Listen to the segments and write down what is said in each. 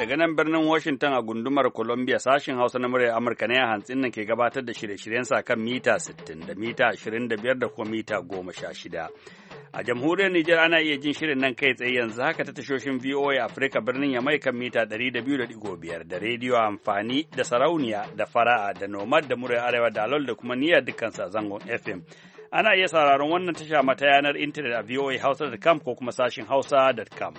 daga nan birnin Washington a gundumar Columbia sashin Hausa na muryar Amurka ne a hantsin nan ke gabatar da shirye-shiryensa kan mita 60 da mita 25 da kuma mita 16. A jamhuriyar Nijar ana iya jin shirin nan kai tsaye yanzu haka ta tashoshin VOA Africa birnin Yamai kan mita 200.5 da rediyo amfani da sarauniya da fara'a da nomad da muryar arewa da alol da kuma niyyar dukkan zangon FM. Ana iya sauraron wannan tasha mata yanar intanet a voahausa.com ko kuma sashin hausa.com.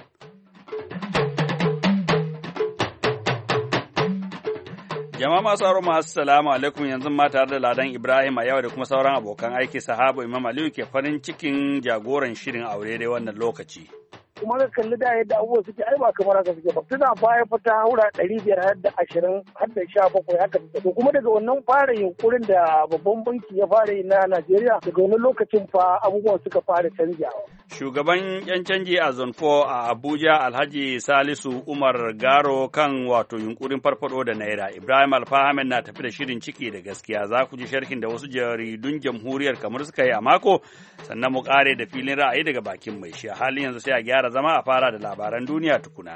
Jama'a masu aro masu salamu alaikum, yanzu ma tare da Ladan Ibrahim a yau da kuma sauran abokan aiki, sahabu Imam Aliyu ke farin cikin jagoran shirin aure dai wannan lokaci. Kuma ka kalli da yadda abubuwa suke ai ba kamar haka suke ba. Tuna baya fita haura 500 har da 20 har da 17 haka suke. To kuma daga wannan fara yunkurin da babban banki ya fara yi na Najeriya, daga wannan lokacin fa abubuwan suka fara canjawa. Shugaban 'yan canji a Zone 4 a Abuja, Alhaji Salisu Umar Garo, kan wato yunkurin farfado da Naira. Ibrahim Alfahamed na tafi da shirin ciki da gaskiya. Za ku ji sharhin da wasu jaridun jamhuriyar kamar suka yi a mako, sannan mu kare da filin ra'ayi daga bakin mai shi. A halin yanzu sai a gyara zama a fara da labaran duniya tukuna.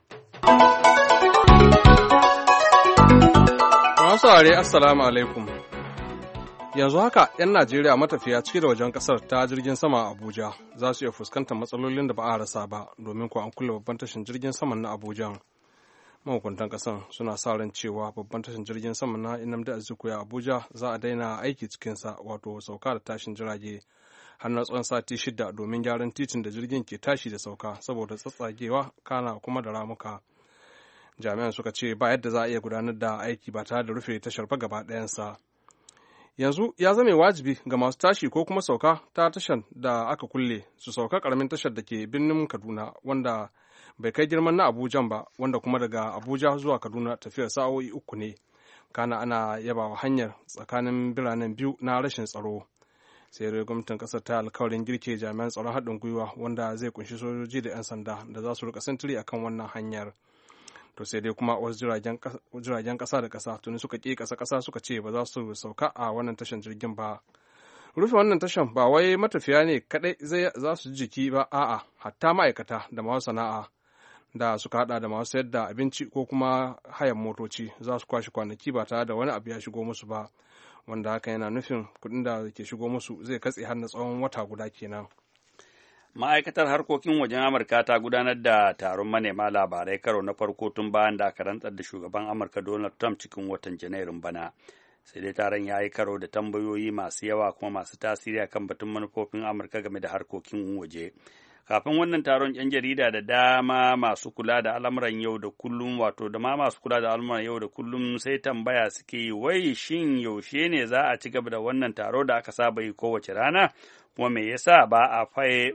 Masu are assalamu alaikum. Yanzu haka 'yan Najeriya matafiya ciki da wajen kasar ta jirgin sama a Abuja za su iya fuskantar matsalolin da ba a rasa ba, domin ko an kulle babban tashin jirgin saman na Abuja. Mahukuntan kasan suna sa ran cewa babban tashin jirgin sama na Nnamdi Azikiwe a Abuja za a daina aiki cikinsa, wato sauka da tashin jirage har na tsawon sati 6 domin gyaran titin da jirgin ke tashi da sauka saboda tsatsagewa kana kuma da ramuka. Jami'an suka ce ba yadda za a iya gudanar da aiki ba tare da rufe tashar ba gaba ɗayansa. Yanzu ya zame wajibi ga masu tashi ko kuma sauka ta tashar da aka kulle su sauka karamin tashar da ke birnin Kaduna wanda bai kai girman na Abuja ba, wanda kuma daga Abuja zuwa Kaduna tafiyar sa'o'i 3 ne. Kana ana yabawa hanyar tsakanin biranen biyu na rashin tsaro. Sai dai gwamnatin kasar ta alkawarin girke jami'an tsaron haɗin gwiwa wanda zai kunshi sojoji da 'yan sanda da za su rika sintiri akan wannan hanyar. To sai dai kuma wasu jiragen kasa da kasa tuni suka ƙi kasa suka ce ba za su sauka a wannan tashan jirgin ba. Rufe wannan tashan ba wai matafiya ne kadai za su jiki ba, a'a hatta ma'aikata da masu sana'a da suka hada da masu sayar da abinci ko kuma hayan motoci za su kwashe kwanaki ba tare da wani abu ya shigo musu ba, wanda haka yana nufin kuɗin da ke shigo musu zai katse har na tsawon wata guda kenan. Ma'aikatar harkokin wajen Amurka ta gudanar da taron manema labarai karo na farko tun bayan da aka rantsar da shugaban Amurka Donald Trump cikin watan Janairun bana. Sai dai taron ya yi karo da tambayoyi masu yawa kuma masu tasiri akan batun manufofin Amurka game da harkokin waje. Kafin wannan taron, 'yan jarida da dama masu kula da al'amuran yau da kullum masu kula da al'amuran yau da kullum sai tambaya suke yi, wai shin yaushe ne za a ci gaba da wannan taro da aka saba yi kowace rana? Kuma me yasa ba a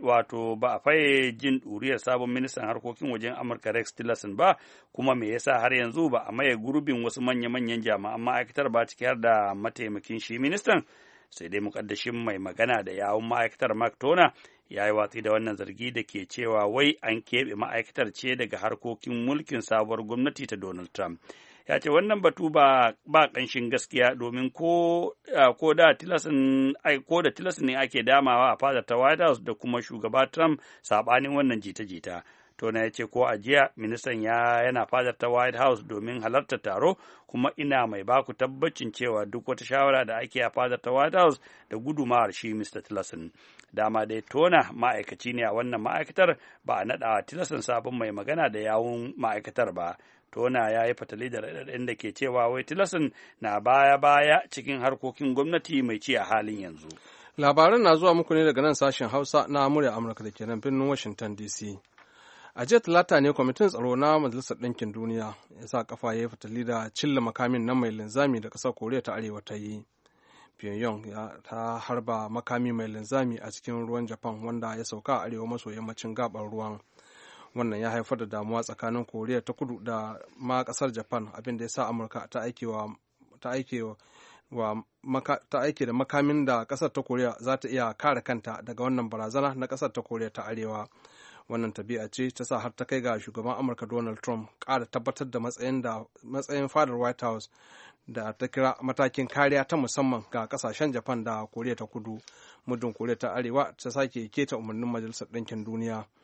faye jin ɗuriyar sabon ministan harkokin wajen Amurka Rex Tillerson ba? Kuma me yasa har yanzu ba a maye gurbin wasu manya-manyan jami'an ma'aikatar ba, ciki har da mataimakin shi ministan? Sai dai mukaddashin mai magana da yawun ma'aikatar Mark Tona ya yi watsi da wannan zargi da ke cewa wai an keɓe ma'aikatar ce daga harkokin mulkin sabuwar gwamnati ta Donald Trump. Ya ce wannan batu ba ƙanshin gaskiya, domin ko da Tillerson ne ake damawa a fadar ta White House da kuma shugaba Trump saɓanin wannan jita-jita. Tona ya ce ko a jiya ministan yana fadar ta White House domin halartar taro, kuma ina mai baku tabbacin cewa duk wata shawara da ake a fadar ta White House da gudumawar shi Mr. Tillerson. Dama dai Tona ma'aikaci ne a wannan ma'aikatar, ba a naɗa Tillerson sabon mai magana da yawun ma'aikatar ba. Tona ya yi fatali da raɗaɗin da ke cewa wai Tillerson na baya-baya cikin harkokin gwamnati mai ci a halin yanzu. Labaran na zuwa muku ne daga nan sashen Hausa na murya Amurka da ke nan birnin Washington DC. A jiya Talata ne kwamitin tsaro na Majalisar Ɗinkin Duniya ya sa kafa ya yi fatali da cilla makamin nan mai linzami da ƙasar Koriya ta Arewa ta yi. Pyongyang ta harba makami mai linzami a cikin ruwan Japan wanda ya sauka a arewa maso yammacin gabar ruwan. Wannan ya haifar da damuwa tsakanin Koriya ta Kudu da ma ƙasar Japan, abin da ya sa Amurka ta aike da makamin da ƙasar ta Koriya za ta iya kare kanta daga wannan barazana na ƙasar ta Koriya ta Arewa. Wannan tabi'a ce ta sa har ta kai ga shugaban Amurka Donald Trump ƙara tabbatar da matsayin fadar White House da ta kira matakin kariya ta musamman ga kasashen Japan da Koriya ta Kudu, muddin Koriya ta Arewa ta sake keta umarnin Majalisar Ɗinkin Duniya.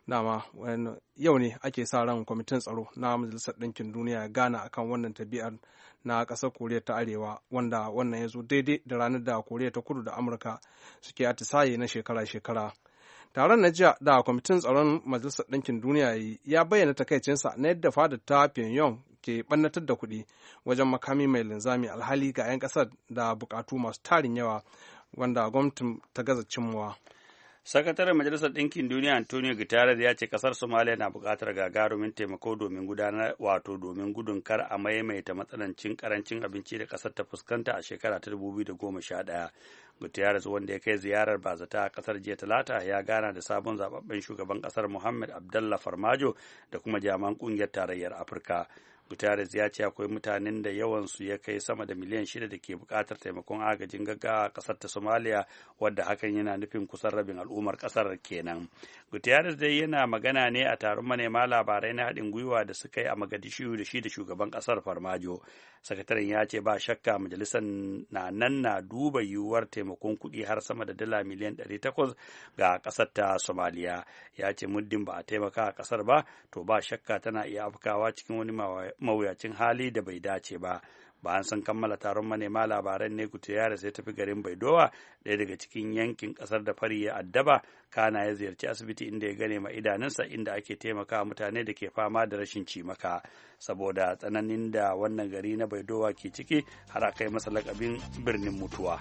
dama yau ne ake sa ran kwamitin tsaro na Majalisar Ɗinkin Duniya ya gana akan wannan tabi'ar na ƙasar Koriya ta Arewa, wanda wannan ya zo daidai da ranar da Koriya ta Kudu da Amurka suke atisaye na shekara-shekara. Taron na jiya da kwamitin tsaron Majalisar Ɗinkin Duniya ya bayyana takaicinsa na yadda fadar ta Pyongyang ke ɓannatar da kuɗi wajen makami mai linzami, alhali ga 'yan ƙasar da buƙatu masu tarin yawa wanda gwamnatin ta gaza cimmawa. Sakataren Majalisar Ɗinkin Duniya Antonio Guterres ya ce ƙasar Somalia na buƙatar gagarumin taimako domin domin gudun kar a maimaita matsanancin karancin abinci da ƙasar ta fuskanta a shekara ta 2011. Guterres, wanda ya kai ziyarar bazata a ƙasar jiya Talata, ya gana da sabon zababben shugaban ƙasar Mohamed Abdallah Farmajo da kuma jami'an ƙungiyar tarayyar Afirka. Guterres ya ce akwai mutanen da yawansu ya kai sama da miliyan 6 da ke buƙatar taimakon agajin gaggawa a ƙasar ta Somalia, wadda hakan yana nufin kusan rabin al'ummar ƙasar kenan. Guterres dai yana magana ne a taron manema labarai na haɗin gwiwa da suka yi a Mogadishu da shi da shugaban ƙasar Farmajo. Sakataren ya ce ba shakka majalisar na duba yiwuwar taimakon kuɗi har sama da dala miliyan 800 ga ƙasar ta Somalia. Ya ce muddin ba a taimaka a ƙasar ba, to ba shakka tana iya afkawa cikin wani mawuyacin hali da bai dace ba. Bayan sun kammala taron manema labaran ne Guterres ya tafi garin Baidowa, ɗaya daga cikin yankin ƙasar da fari ya addaba, kana ya ziyarci asibiti inda ya gane ma idanunsa inda ake taimaka mutane da ke fama da rashin cimaka. Saboda tsananin da wannan gari na Baidowa ke ciki, har aka yi masa lakabin birnin mutuwa.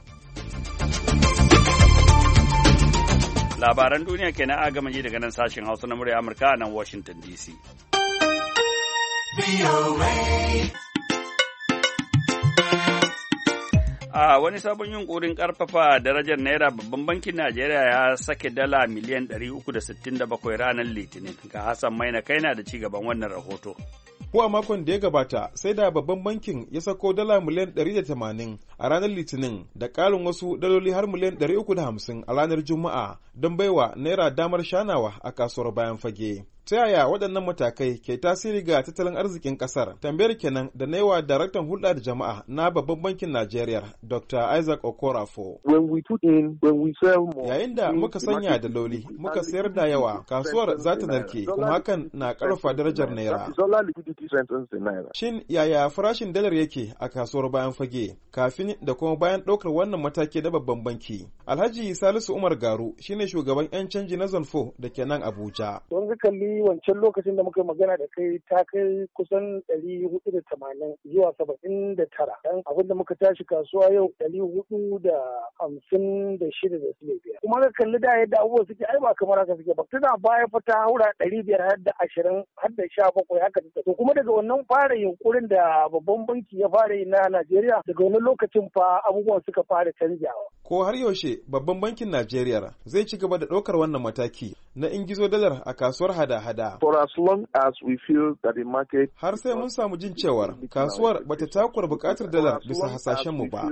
Labaran duniya kenan a gama ji daga nan sashen Hausa na murya Amurka a nan Washington DC. A wani sabon yunkurin ƙarfafa darajar Naira, babban bankin Najeriya ya sake dala miliyan 367 ranar Litinin. Ga Hassan Maina kaina da ci gaban wannan rahoto. Ko a makon da ya gabata sai da babban bankin ya sako dala miliyan 180 a ranar Litinin da ƙarin wasu daloli har miliyan 350 a ranar Juma'a don baiwa Naira damar shanawa a kasuwar bayan fage. Ta yaya waɗannan matakai ke tasiri ga tattalin arzikin ƙasar? Tambayar kenan da na yi wa daraktan hulɗa da jama'a na babban bankin Najeriya, Dr. Isaac Okorafo. Yayin da muka sanya daloli, muka sayar da yawa, kasuwar za ta narke, kuma hakan na ƙarfafa darajar Naira. Shin yaya farashin dalar yake a kasuwar bayan fage, kafin da kuma bayan ɗaukar wannan mataki na babban banki? Alhaji Salisu Umar Garu shine shugaban 'yan canji na Zonfo da ke nan Abuja. Wancan lokacin da muka magana da kai ta kai kusan 480 zuwa 79, dan abin da muka tashi kasuwa yau 456 da suke biya. Kuma ka kalli da yadda abubuwa suke ai ba kamar haka suke ba. Tana baya fa ta haura 500 har da 20 har da 17 haka take. To kuma daga wannan fara yunkurin da babban banki ya fara yi na Najeriya, daga wannan lokacin fa abubuwan suka fara canjawa. Ko har yaushe babban bankin Najeriya zai ci gaba da ɗaukar wannan mataki na ingizo dalar a kasuwar hada-hada. For as long as we feel that the market, har sai mun samu jin cewar kasuwar bata takwar bukatar dalar bisa hasashen mu ba.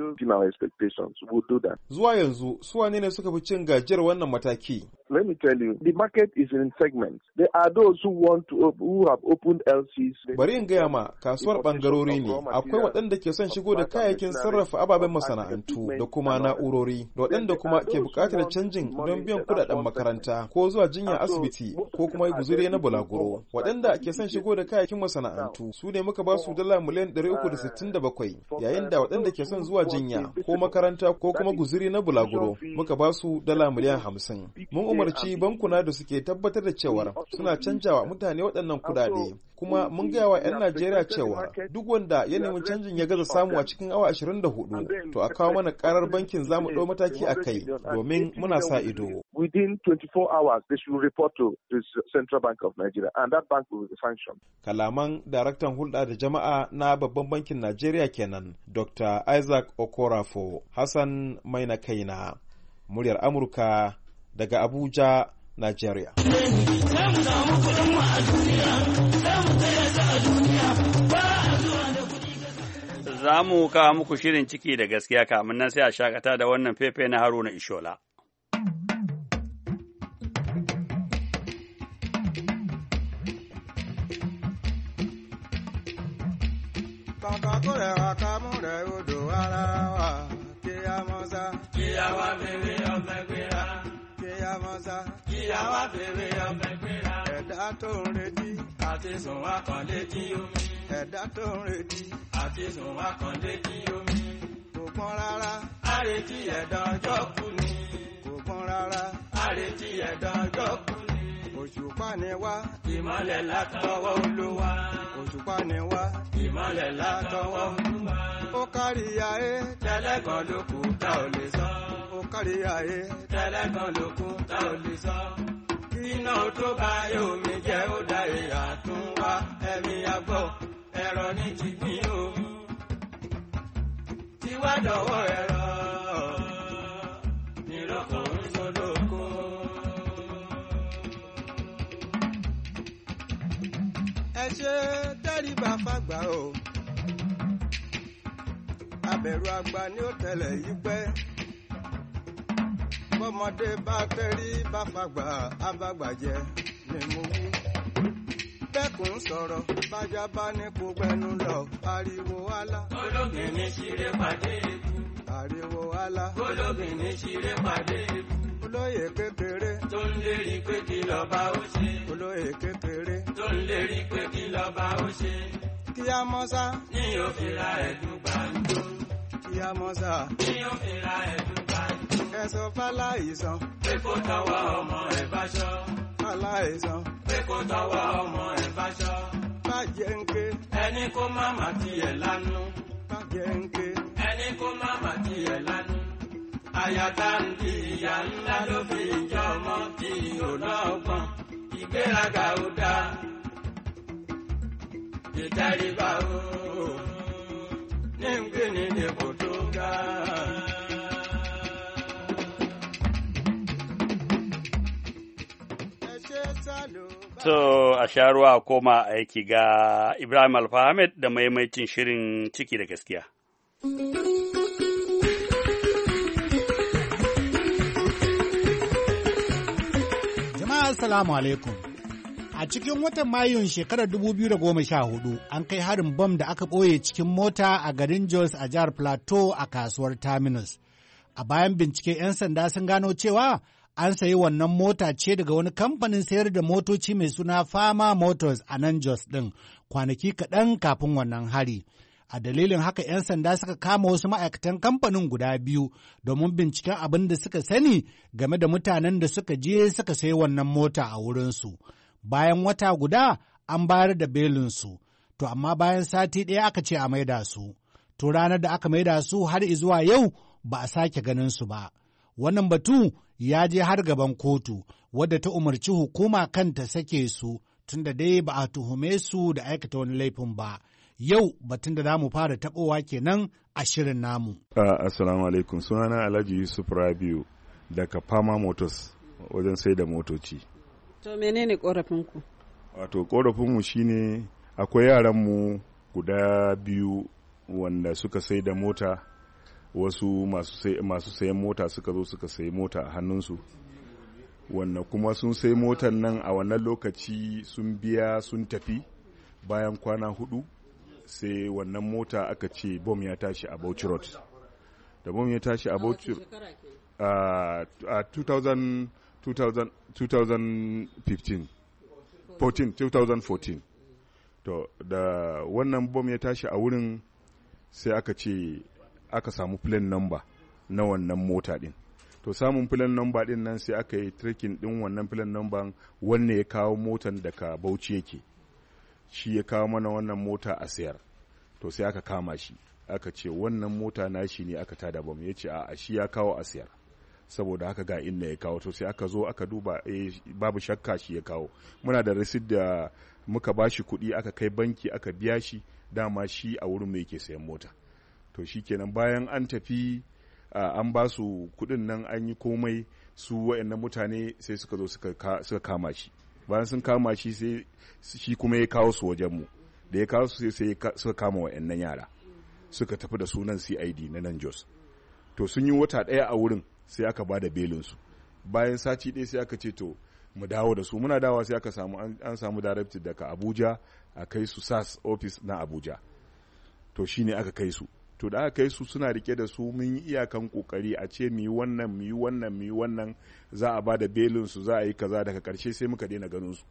Zuwa yanzu su wane ne suka fi cin gajiyar wannan mataki? Let me tell you, the market is in segments. There are those who have opened LCs. Bari in gaya ma, kasuwar bangarori ne. Akwai waɗanda ke son shigo da kayayyakin sarrafa ababen masana'antu da kuma na'urori, da waɗanda kuma ke buƙatar canjin don biyan kuɗaɗen makaranta ko zuwa jinya asibiti ko kuma guzuri na bulaguro. Waɗanda ke son shigo da kayayyakin masana'antu su ne muka ba su dala miliyan 367, yayin da waɗanda ke son zuwa jinya ko makaranta ko kuma guzuri na bulaguro muka ba su dala miliyan 50. Mun umarci bankuna da suke tabbatar da cewar suna canjawa mutane waɗannan kuɗaɗe, kuma mun gaya wa 'yan Najeriya cewa duk wanda ya nemi canjin ya gaza samu a cikin awa 24 to a kawo mana karar bankin za mu ɗau mataki a kai domin muna sa ido. Within 24 hours they should report to the Central Bank of Nigeria and that bank will be sanctioned. Kalaman daraktan hulɗa da jama'a na babban bankin Najeriya kenan, Dr. Isaac Okorafo. Hassan Maina kaina, muryar Amurka daga Abuja, Najeriya. Za mu kawo muku shirin ciki da gaskiya, kamun nan sai a shakata da wannan fefe na Haruna Ishola. àwa fèrè ọ̀fẹ́ gbéra. Ẹ̀dá tó ń retí àti sùn wá kan létí omi. Ẹ̀dá tó ń retí àti sùn wá kan létí omi. Kò pọn rárá, àrètí ẹ̀dá ọjọ́ kú ni. Kò pọn rárá, àrètí ẹ̀dá ọjọ́ kú ni. Òṣùpá ni wá, ìmọ́lẹ̀ látọwọ́ Olúwa. Òṣùpá ni wá, ìmọ́lẹ̀ látọwọ́ Olúwa. Ó kárí ayé, tẹ́lẹ̀kan ló kù tá ò lè sọ. Ó kárí ayé, tẹ́lẹ̀kan ló kù tá ò lè sọ. Iná tó bá yóò mi jẹ́ ó dá ìyá tún wá. Ẹ̀mí àgbọ̀ ẹ̀rọ ní ti gbìn o. Tiwá dọ̀wọ́ ẹ̀rọ nírọ̀kọ̀ ń sọdọ̀kọ. Ẹ ṣe tẹ́ríba fàgbà o. Abẹ̀rù àgbà ni ó tẹ̀lẹ̀ yí pẹ́. Bọ́mọdé bá tẹ́rí bá fàgbà abágbàjẹ́ ni mo wí. Bẹ́kùn sọ̀rọ̀ bájá bá ní kó gbẹnu lọ ariwo alá. Ológin ní ṣeré pàdé ikú. Ariwo alá. Ológin ní ṣeré pàdé ikú. Olóyè kékeré tó ń lérí pé kí lọ́ba ó ṣe. Olóyè kékeré tó ń lérí pé kí lọ́ba ó ṣe. Kí á mọ́sá ní òfin ra ẹ̀dùn gbàǹjo. Kí á mọ́sá ní òfin ra ẹ̀dùn gbàǹjo. Ẹ̀sọ́ fáláìsàn pé kó tọwọ́ ọmọ ẹ̀ bá ṣọ́. Fáláìsàn pé kó tọwọ́ ọmọ ẹ̀ bá ṣọ́. Bàjẹ́ ń ké ẹni kó má má tiẹ̀ lánú. Bàjẹ́ ń ké ẹni kó má má tiẹ̀ lánú. Àyàtà ń di ìyá ńlá ló fi ìjọ ọmọ tí ò lọ́gbọ̀n. Ìgbéraga ò dáa. Ìtẹríba o ní ń gbé ní ipò tó ga. To a sha ruwa koma aiki ga Ibrahim Alfahamed da maimaitin shirin ciki da gaskiya. Jama'a assalamu alaikum. A cikin watan Mayun shekarar 2014 an kai harin bom da aka ɓoye cikin mota a garin Jos a jihar Plateau a kasuwar Terminus. A bayan bincike 'yan sanda sun gano cewa an sayi wannan mota ce daga wani kamfanin sayar da motoci mai suna Fama Motors a nan Jos ɗin kwanaki kaɗan kafin wannan hari. A dalilin haka 'yan sanda suka kama wasu ma'aikatan kamfanin guda biyu domin binciken abin da suka sani game da mutanen da suka je suka sayi wannan mota a wurinsu. Bayan wata guda an bayar da belinsu, to amma bayan sati ɗaya aka ce a maida su. To ranar da aka maida su har izuwa yau ba a sake ganin su ba. Wannan batu ya je har gaban kotu, wadda ta umarci hukuma kanta sake su, tunda dai ba a tuhume su da aikata wani laifin ba. Yau batun da zamu fara taɓowa kenan a shirin namu. Assalamu alaikum, sunana Alhaji Yusuf Rabiu daga Fama Motors wajen sai da motoci. To menene korafinku? Wato korafinmu shine akwai yaranmu guda biyu wanda suka sai da mota, wasu masu sayan mota suka zo suka sayi mota a hannunsu, wanda kuma sun sai motar nan a wannan lokaci sun biya sun tafi. Bayan kwana 4 sai wannan mota aka ce bom ya tashi a Bauchi Road. Da bom ya tashi a Bauchi a 2014. To da wannan bom ya tashi a wurin sai aka ce aka samu plan number na wannan mota din. To samun plan number din nan sai aka yi tracking din wannan plan number wanne ya kawo motan daga Bauchi yake. Shi ya kawo mana wannan mota a sayar. To sai aka kama shi. Aka ce wannan mota na shi ne aka tada bom. Ya ce a shi ya kawo a sayar. Saboda haka ga inda ya kawo. To sai aka zo aka duba babu shakka shi ya kawo. Muna da receipt da muka bashi kuɗi aka kai banki aka biya shi, dama shi a wurin mai ke sayan mota. To shi kenan bayan an tafi an ba su kuɗin nan an yi komai, su waɗannan mutane sai suka zo suka kama shi. Bayan sun kama shi sai shi kuma ya kawo su wajenmu. Da ya kawo su sai suka kama waɗannan yara suka tafi da sunan CID na nan Jos. To sun yi wata ɗaya a wurin sai aka ba da belinsu. Bayan sati ɗaya sai aka ce to mu dawo da su. Muna dawa sai aka samu an samu directive daga Abuja a kai su SAS office na Abuja. To shine aka kai su. to da aka kai su suna rike da su mun yi iyakan kokari a ce mu yi wannan za a ba da belin su za a yi kaza, daga karshe sai muka daina ganin su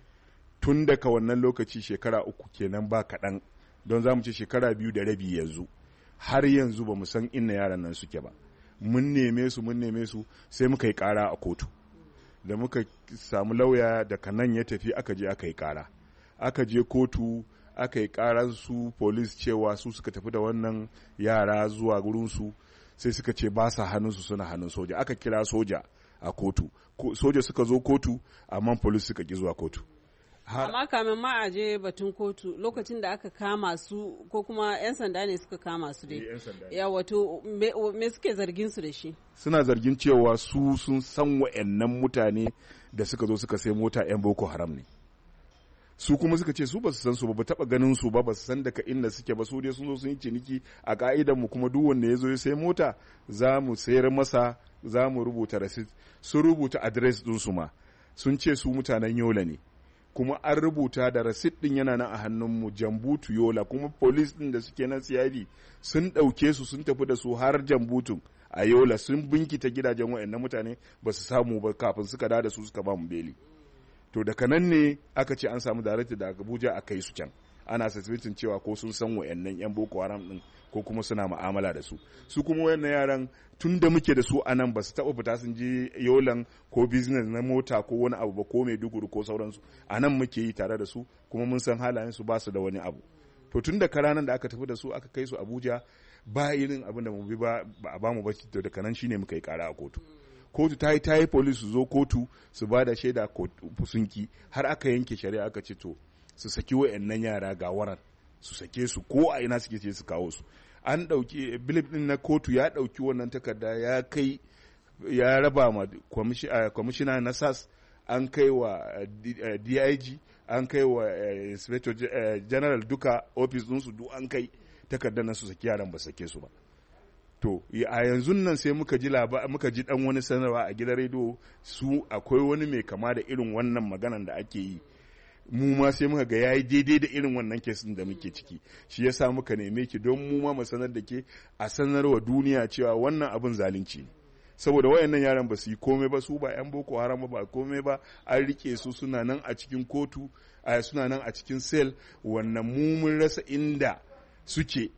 tun daga wannan lokaci shekara 3 kenan ba kaɗan, don za mu ce shekara 2 da rabi yanzu, har yanzu ba mu san inna yaran nan suke ba. Mun neme su sai muka yi ƙara a kotu, da muka samu lauya daga nan ya tafi aka je aka yi ƙara, aka je kotu aka yi ƙaran su police cewa su suka tafi da wannan yara zuwa gurinsu, sai suka ce ba sa hannunsu, suna hannun soja. Aka kira soja a kotu, soja suka zo kotu amma police suka ki zuwa kotu. Amma kamin ma a je batun kotu, lokacin da aka kama su ko kuma 'yan sanda ne suka kama su dai, ya wato me suke zargin su da shi? Suna zargin cewa su sun san wa'annan mutane da suka zo suka sai mota 'yan Boko Haram ne. Su kuma suka ce su ba su san su ba taba ganin su ba su san daga inda suke ba, su dai sun zo sun yi ciniki a ka'idan mu, kuma duk wanda ya zo ya sai mota za mu sayar masa, za mu rubuta receipt. Sun rubuta address din su ma, sun ce su mutanen Yola ne, kuma an rubuta da receipt din yana nan a hannun mu, Jambutu Yola, kuma police din da suke nan CID sun dauke su sun tafi da su har Jambutun a Yola, sun binkita gidajen wayannan mutane ba su samu ba, kafin suka da su suka ba mu beli. To daga nan ne aka ce an samu director da Abuja a kai su can, ana suspecting cewa ko sun san wayannan 'yan Boko Haram din ko kuma suna mu'amala da su. Su kuma wayannan yaran tun da muke da su a nan ba su taɓa fita sun je Yolan ko business na mota ko wani abu ba, ko Maiduguri ko sauransu. A nan muke yi tare da su, kuma mun san halayen su ba su da wani abu. To tun da ranar da aka tafi da su aka kai su Abuja, ba irin abin da mu bi ba a ba mu ba, to daga nan shine muka yi kara a kotu. Kotu ta yi police su zo kotu su ba da shaida sunki, har aka yanke shari'a aka ce to su saki wayannan yara ga waran, su sake su ko a ina suke ce su kawo su. An dauki bilip din na kotu, ya dauki wannan takarda ya kai ya raba ma kwamishina na SAS, an kai wa DIG, an kai wa Inspector General, duka office din su duk an kai takardar nan su saki yaran, ba sake su ba. To a yanzu nan sai muka ji dan wani sanarwa a gidan rediyo, su akwai wani mai kama da irin wannan maganan da ake yi, mu ma sai muka ga yayi daidai da irin wannan kesin da muke ciki. Shi yasa muka neme ki don mu ma mu sanar da ke, a sanarwa duniya cewa wannan abin zalunci ne, saboda wayannan yaran ba su yi komai ba, su ba 'yan Boko Haram ba komai ba, an rike su suna nan a cikin kotu, suna nan a cikin cell, wannan mu mun rasa inda suke.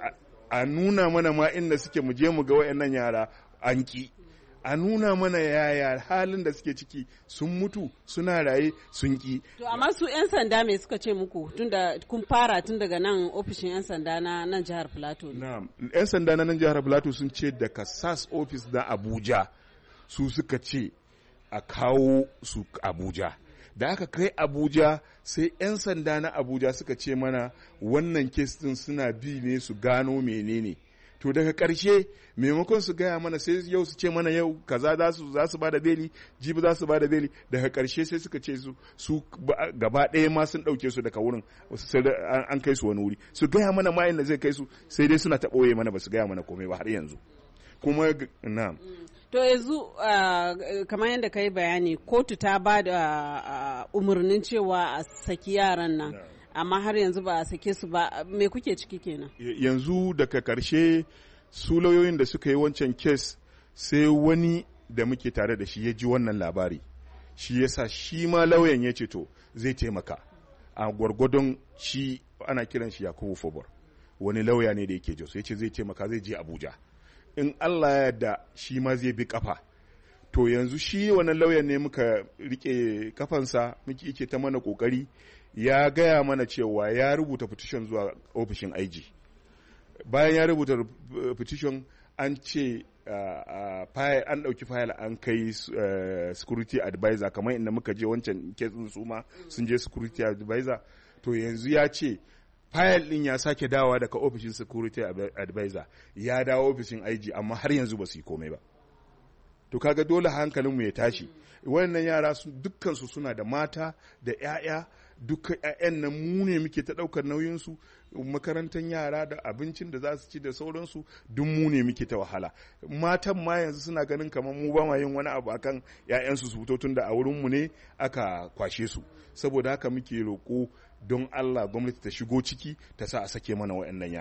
A nuna mana ma inda suke, mu je mu ga wayannan yara, an ki a nuna mana yaya halin da suke ciki, sun mutu suna raye, sun ki. To amma su 'yan sanda me suka ce muku tunda kun fara tun daga nan ofishin 'yan sanda na nan jihar Plateau? Na'am, 'yan sanda na nan jihar Plateau sun ce daga SAS office na Abuja, su suka ce a kawo su Abuja. Da aka kai Abuja, sai 'yan sanda na Abuja suka ce mana wannan kes din suna bi ne su gano menene. To daga ƙarshe maimakon su gaya mana, sai yau su ce mana yau kaza za su ba da beli, jibi za su ba da beli. Daga ƙarshe sai suka ce su gaba ɗaya ma sun ɗauke su daga wurin, an kai su wani wuri. Su gaya mana ma inda zai kai su, sai dai suna ta ɓoye mana, ba su gaya mana komai ba har yanzu. Kuma na to yanzu kamar yadda ka yi bayani, kotu ta ba da umarnin cewa a saki yaran nan, amma har yanzu ba a sake su ba. Me kuke ciki kenan? Yanzu daga karshe su lauyoyin da suka yi wancan kes, sai wani da muke tare da shi ya ji wannan labari, shi yasa shi ma lauyan ya ce to zai taimaka a gwargwadon shi, ana kiran shi Yakubu Fobor, wani lauya ne da yake Jos, ya ce zai taimaka, zai je Abuja. In Allah ya yarda shi ma zai bi kafa. To yanzu shi wannan lauyan ne muka rike kafansa, muke yake ta mana kokari, ya gaya mana cewa ya rubuta petition zuwa ofishin IG. Bayan ya rubuta petition, an ce an ɗauki fayil an kai security advisor, kamar inda muka je wancan kesin su ma sun je security advisor. To yanzu ya ce fayil ɗin ya sake dawa daga ofishin security advisor, ya dawo ofishin IG, amma har yanzu ba su yi komai ba. To kaga dole hankalinmu ya tashi. Wannan yara dukkansu suna da mata da 'ya'ya, duka 'ya'yan nan mu ne muke ta ɗaukar nauyinsu, makarantar yara da abincin da za su ci da sauransu, duk mu ne muke ta wahala. Matan ma yanzu suna ganin kamar mu ba ma yin wani abu akan 'ya'yansu su fito, tun da a wurinmu ne aka kwashe su. Saboda haka muke roƙo don Allah gwamnati ta shigo ciki, ta sa a sake mana waɗannan yara.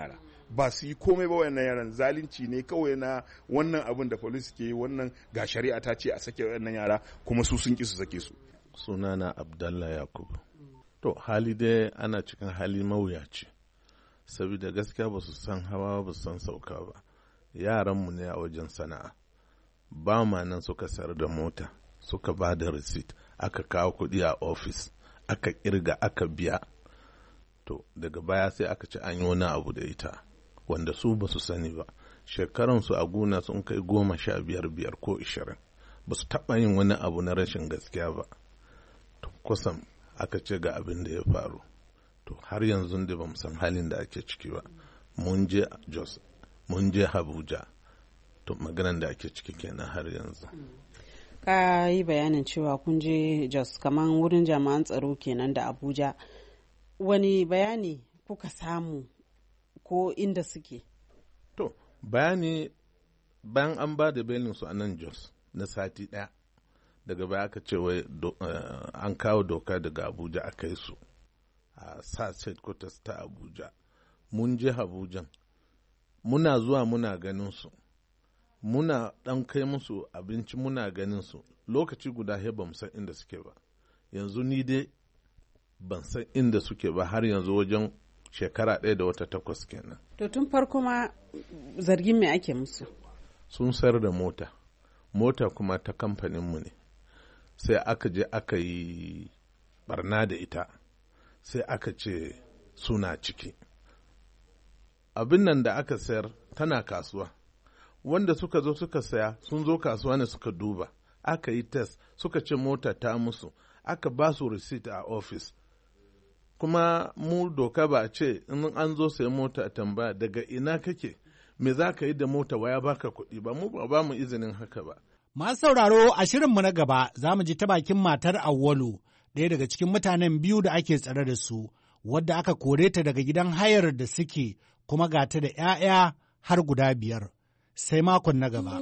ba su yi komai ba wannan yaran, zalunci ne kawai na wannan abin da police ke yi, wannan ga shari'a ta ce a sake wannan yara kuma su sun ki su sake su. Sunana Abdallah Yakubu. To hali dai ana cikin hali mawuyaci saboda gaskiya ba su san hawa ba su san sauka ba. Yaranmu ne a wajen sana'a, ba ma nan suka sayar da mota, suka ba da receipt, aka kawo kuɗi a ofis, aka kirga aka biya. To daga baya sai aka ci an yi wani abu da ita wanda su ba su sani ba. Shekaransu a gona sun kai 15 ko 20, ba su taɓa yin wani abu na rashin gaskiya ba. To kusan aka ce ga abin da ya faru. To har yanzu da ba mu san halin da ake ciki ba. Mun je Jos, mun je Abuja, to maganan da ake ciki kenan har yanzu. Ka yi bayanin cewa kun je Jos kaman wurin jami'an tsaro kenan da Abuja. Wani bayani kuka samu ko inda suke? To bayani bayan an ba da belin su a nan Jos na sati ɗaya, daga baya aka ce wai an kawo doka daga Abuja a kai su a state quarters ta Abuja. Mun je Abuja, muna zuwa muna ganin su, muna ɗan kai musu abinci muna ganin su, lokaci guda he ban san inda suke ba. Yanzu ni dai ban san inda suke ba har yanzu wajen shekara 1 da wata 8 kenan. To tun farko ma zargin me ake musu? Sun sayar da mota kuma ta kamfaninmu ne, sai aka je aka yi barna da ita, sai aka ce suna ciki. Abin nan da aka sayar tana kasuwa, wanda suka zo suka saya sun zo kasuwa ne suka duba, aka yi test suka ce mota ta musu, aka ba su receipt a office. Kuma mu doka ba a ce in an zo sayi mota a tambaya daga ina kake, me za ka yi da mota, waya baka kuɗi ba, mu ba mu izinin haka ba. Masu sauraro a shirinmu na gaba za mu ji ta bakin matar Awwalu, ɗaya daga cikin mutanen biyu da ake tsare da su, wadda aka kore ta daga gidan hayar da suke, kuma ga ta da 'ya'ya har guda 5. Sai makon na gaba.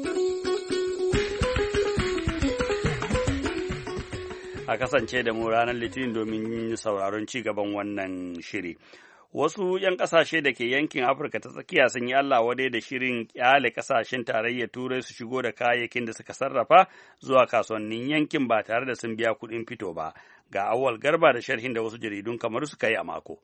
A kasance da mu ranar Litinin domin sauraron ci gaban wannan shiri. Wasu 'yan ƙasashe da ke yankin Afirka ta tsakiya sun yi Allah wadai da shirin ƙyale ƙasashen tarayyar Turai su shigo da kayayyakin da suka sarrafa zuwa kasuwannin yankin ba tare da sun biya kuɗin fito ba. Ga Awwal Garba da sharhin da wasu jaridun kamar suka yi a mako.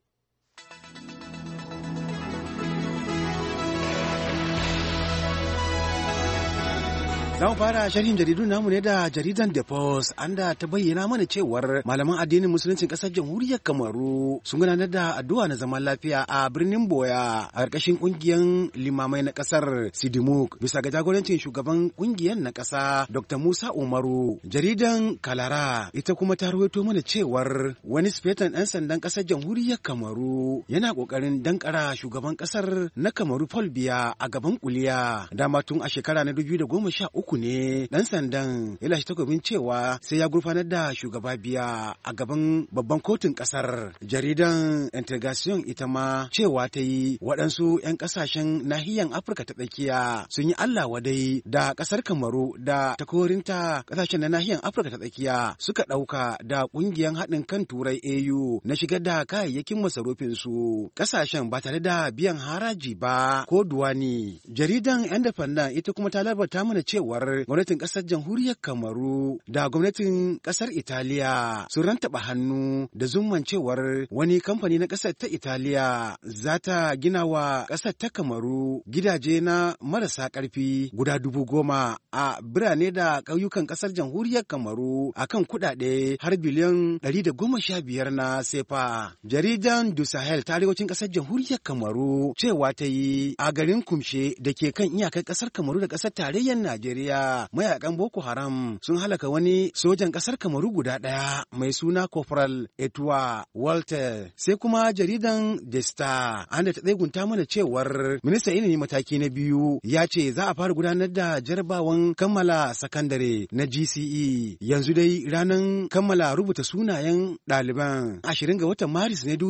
Za mu fara sharhin jaridun namu ne da jaridan The Post, an da ta bayyana mana cewar malaman addinin musuluncin ƙasar jamhuriyar Kamaru sun gudanar da addu'a na zaman lafiya a birnin Boya a ƙarƙashin ƙungiyar limamai na ƙasar Sidimuk bisa ga jagorancin shugaban ƙungiyar na ƙasa Dr. Musa Umaru. Jaridan Kalara ita kuma ta rawaito mana cewar wani sifetan ɗan sandan ƙasar jamhuriyar Kamaru yana ƙoƙarin dankara shugaban ƙasar na Kamaru Paul Biya a gaban kuliya. Dama tun a shekara na 2013 ne ɗan sandan ya lashe takobin cewa sai ya gurfanar da shugaba Biya a gaban babban kotun ƙasar. Jaridan Integration ita ma cewa ta yi waɗansu 'yan ƙasashen nahiyan Afirka ta tsakiya sun yi Allah wadai da ƙasar Kamaru da takorinta ƙasashen na nahiyan Afirka ta tsakiya suka ɗauka da ƙungiyar haɗin kan Turai AU na shigar da kayayyakin masarufinsu ƙasashen ba tare da biyan haraji ba ko duwani. Jaridan Independent ita kuma ta labarta mana cewa gwamnatin ƙasar jamhuriyar Kamaru da gwamnatin ƙasar Italiya sun rantaba hannu da zumman cewar wani kamfani na ƙasar ta Italiya za ta gina wa ƙasar ta Kamaru gidaje na marasa ƙarfi guda 10,000 a birane da ƙauyukan ƙasar jamhuriyar Kamaru a kan kuɗaɗe har biliyan 115 na sefa. Jaridan Du Sahel ta arewacin ƙasar jamhuriyar Kamaru cewa ta yi a garin Kumshe da ke kan iyakar ƙasar Kamaru da ƙasar tarayyar Najeriya mayakan Boko Haram sun halaka wani sojan ƙasar Kamaru guda ɗaya mai suna Corporal Etwa Walter. Sai kuma jaridan The Star an da ta tsegunta mana cewar ministan ilimi mataki na 2 ya ce za a fara gudanar da jarabawan kammala sakandare na GCE. Yanzu dai ranar kammala rubuta sunayen ɗaliban 20 ga watan Maris ne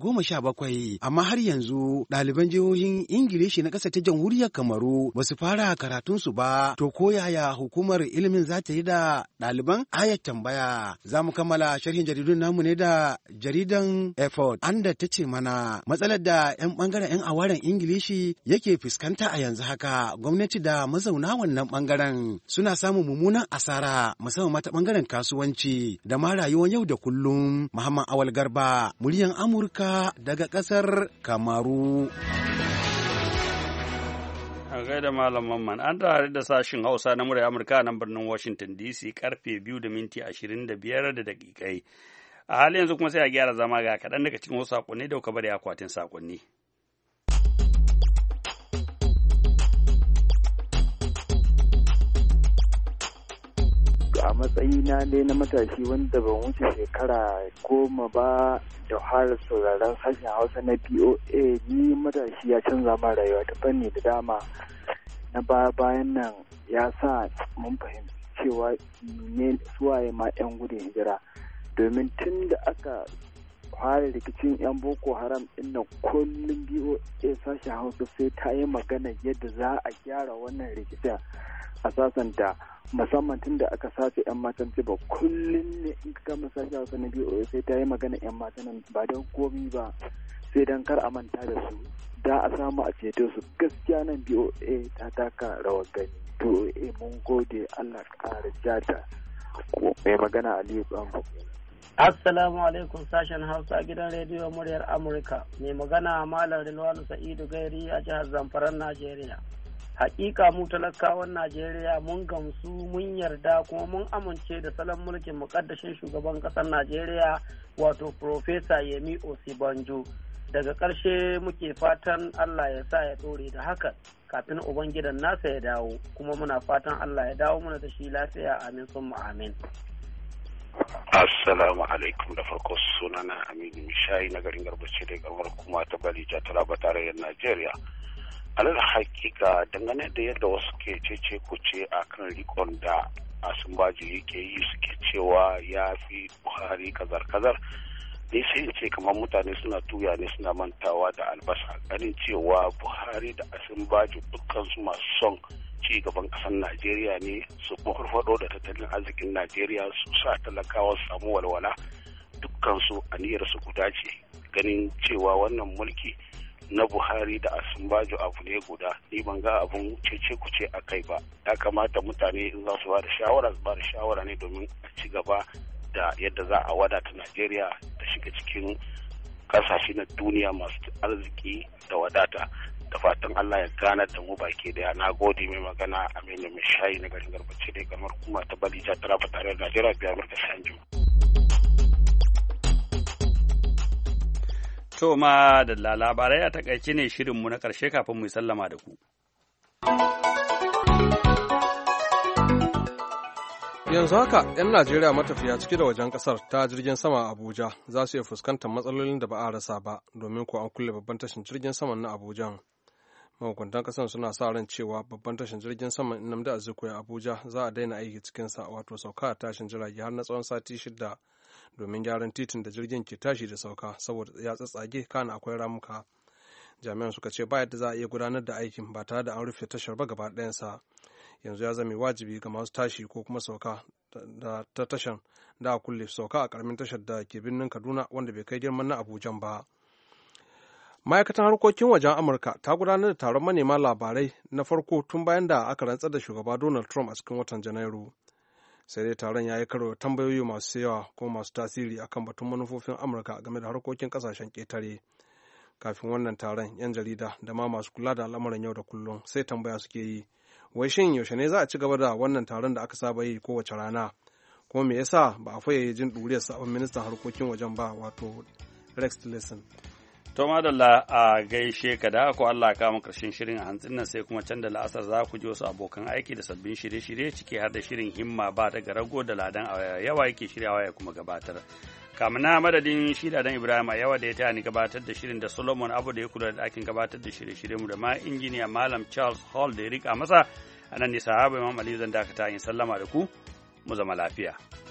2017, amma har yanzu ɗaliban jihohin Ingilishi na ƙasar ta jamhuriyar Kamaru ba su fara karatunsu ba. To ko ko yaya hukumar ilimin za ta yi da ɗaliban? Ayat tambaya. Za mu kammala sharhin jaridun namu ne da jaridan Effort, anda ta ce mana matsalar da 'yan ɓangaren 'yan awaren Ingilishi yake fuskanta a yanzu haka, gwamnati da mazauna wannan ɓangaren suna samun mummunan asara, musamman mata ɓangaren kasuwanci da ma rayuwar yau da kullum. Muhammad Awal Garba, muryan Amurka daga ƙasar Kamaru. A gaida Malam Mamman, an tare da sashin Hausa na murya Amurka nan birnin Washington DC karfe 2:25 da daƙiƙai. A halin yanzu kuma sai a gyara zama ga kaɗan daga cikin wasu saƙonni da kuka bari akwatin saƙonni. A matsayina dai na matashi wanda ban wuce shekara 10 ba da har sauraron sashen Hausa na BOA, ni matashi ya canza ma rayuwa ta fanni da dama. Na bayan nan ya sa mun fahimci cewa ne suwaye ma 'yan gudun hijira, domin tun da aka fara rikicin 'yan Boko Haram ɗin nan kullum BOA sashen Hausa sai ta yi magana yadda za a gyara wannan rikicin a sasanta, musamman tun da aka sace 'yan matan ba kullum ne in ka kama sashen Hausa na BOA sai ta yi magana 'yan matan ba don komi ba sai don kar a manta da su, da a samu a ceto su. Gaskiya nan BOA ta taka rawar gani. BOA mun gode, Allah ƙara jata. Mai magana Aliyu Tsambo. Assalamu alaikum sashen Hausa gidan rediyo muryar Amurka. Mai magana Malam Rilwanu Sa'idu Gairi a jihar Zamfaran Najeriya. Hakika mu talakawan Najeriya mun gamsu, mun yarda kuma mun amince da salon mulkin mukaddashin shugaban ƙasar Najeriya wato Profesa Yemi Osibanjo. Daga ƙarshe muke fatan Allah ya sa ya ɗore da haka kafin ubangidan nasa ya dawo, kuma muna fatan Allah ya dawo mana da shi lafiya, amin summa amin. Assalamu alaikum, da farko sunana Aminu Mishayi na garin Garbace da garmar kuma ta Balija Taraba tarayyar Najeriya. Alal hakika dangane da yadda wasu ke cece kuce a kan rikon da Asimbaji yake yi, suke cewa ya fi Buhari kazar-kazar, ne sai ce kamar mutane suna tuya ne suna mantawa da albasa, ganin cewa Buhari da Asimbaji dukkan su masu son ci gaban ƙasar Najeriya ne, su kuma farfado da tattalin arzikin Najeriya, su sa talakawa su samu walwala, dukkan su aniyar su guda ce. Ganin cewa wannan mulki na Buhari da Asimbajo abu ne guda, ni ban ga abun cece kuce a kai ba. Ya kamata mutane in za su ba da shawara, su ba da shawara ne domin a ci gaba da yadda za a wadata Najeriya da shiga cikin kasashe na duniya masu arziki da wadata. Da fatan Allah ya gana da mu baki daya. Na gode. Mai magana Aminu Mishayi na garin Garbace da kamar kuma ta Balija Taraba tare da Najeriya, biya Amurka Sanju. To ma da labarai a takaice ne shirinmu na ƙarshe kafin mu sallama da ku. Yanzu haka 'yan Najeriya matafiya ciki da wajen ƙasar ta jirgin sama a Abuja za su iya fuskantar matsalolin da ba a rasa ba, domin ko an kulle babban tashin jirgin saman na Abuja. Mahukuntan ƙasar suna sa ran cewa babban tashin jirgin saman Nnamdi Azikiwe a Abuja za a daina aiki cikinsa, wato sauka a tashin jirage har na tsawon sati 6 domin gyaran titin da jirgin ke tashi da sauka saboda ya tsatsage kana akwai ramuka. Jami'an suka ce ba yadda za a iya gudanar da aikin ba tare da an rufe tashar ba gaba ɗayansa. Yanzu ya zame wajibi ga masu tashi ko kuma sauka da ta tashar da a kulle sauka a karamin tashar da ke birnin Kaduna wanda bai kai girman na Abuja ba. Ma'aikatan harkokin wajen Amurka ta gudanar da taron manema labarai na farko tun bayan da aka rantsar da shugaba Donald Trump a cikin watan Janairu. Sai dai taron ya yi karo tambayoyi masu yawa kuma masu tasiri akan batun manufofin Amurka game da harkokin kasashen ƙetare. Kafin wannan taron, 'yan jarida da ma masu kula da al'amuran yau da kullum sai tambaya suke yi, wai shin yaushe ne za a ci gaba da wannan taron da aka saba yi kowace rana? Kuma me yasa ba a faye jin ɗuriyar sabon ministan harkokin wajen ba, wato Rex Tillerson? To madalla a gaishe ka da ko Allah ka mu karshen shirin a hantsin nan, sai kuma can da la'asar za ku ji wasu abokan aiki da sabbin shirye-shirye ciki har da shirin himma ba daga rago da ladan a yawa yake shiryawa ya kuma gabatar. Kamuna madadin shi ladan Ibrahim a yawa da ya taya ni gabatar da shirin, da Solomon Abu da ya kula da ɗakin gabatar da shirye-shirye mu, da ma injiniya Malam Charles Hall da ya rika masa. A nan ne sahaba Imam Ali zan dakata in sallama da ku, mu zama lafiya.